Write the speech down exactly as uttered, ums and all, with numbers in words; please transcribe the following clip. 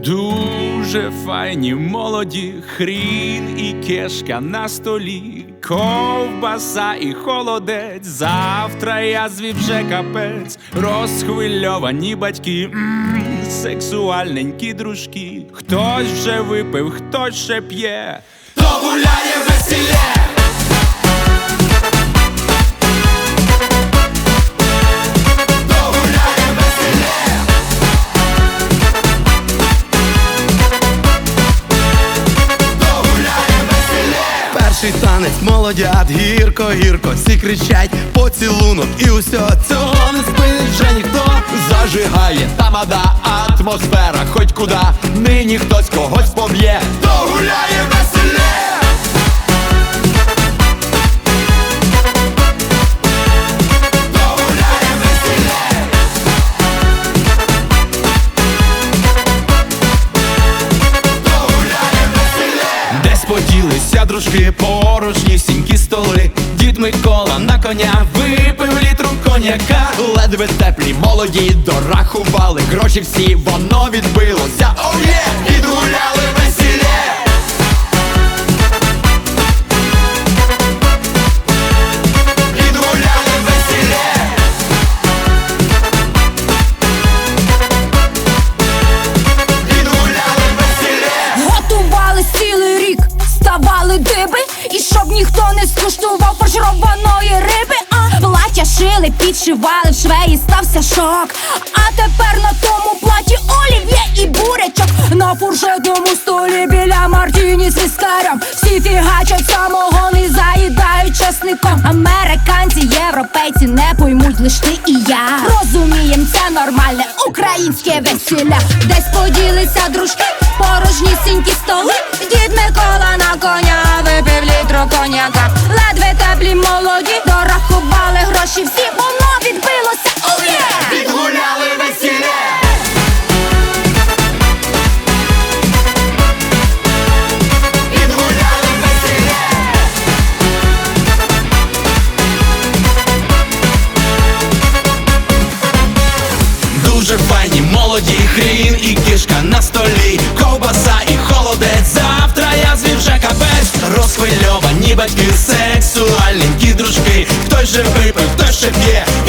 Дуже файні молоді, хрін і кешка на столі, ковбаса і холодець. Завтра я звів вже капець. Розхвильовані батьки, м-м, сексуальненькі дружки. Хтось вже випив, хтось ще п'є, то гуляє весілля. Перший танець, молодят, гірко-гірко, всі кричать поцілунок, і усього цього не спинить вже ніхто. Зажигає тамада, атмосфера хоть куди, нині хтось когось поб'є, то гуляє веселє. Поділися дружки, порожні сінькі столи. Дід Микола на коня випив літру коньяка. Ледве теплі молоді дорахували гроші всі, воно відбилося, оу є, відгуляли весілля. Відгуляли весілля. Відгуляли весілля. Готували цілий рік, ставали диби, і щоб ніхто не скуштував фаршированої риби. А плаття шили, підшивали, в швеї стався шок. А тепер на тому платі олів'є і бурячок. На фуршетному столі біля мартіні з віскарем всі фігачать самогон і заїдають чесником. Американці, європейці не поймуть, лиш ти і я. Розумієм, це нормальне українське весілля. Десь поділися дружки, порожні сінькі столи. Дід Микола на коня випив літру коньяка. Ледве теплі молоді дорахували гроші всі, воно відбилося, оу є! Відгуляли весілля. Відгуляли весілля. Дуже файні молоді, хрін і кішка на столі, ковбаса і холодець. Завтра я звів вже капець. Розхвильовані батьки, сексуальненькі дружки. Хтось же випив, хтось ще п'є,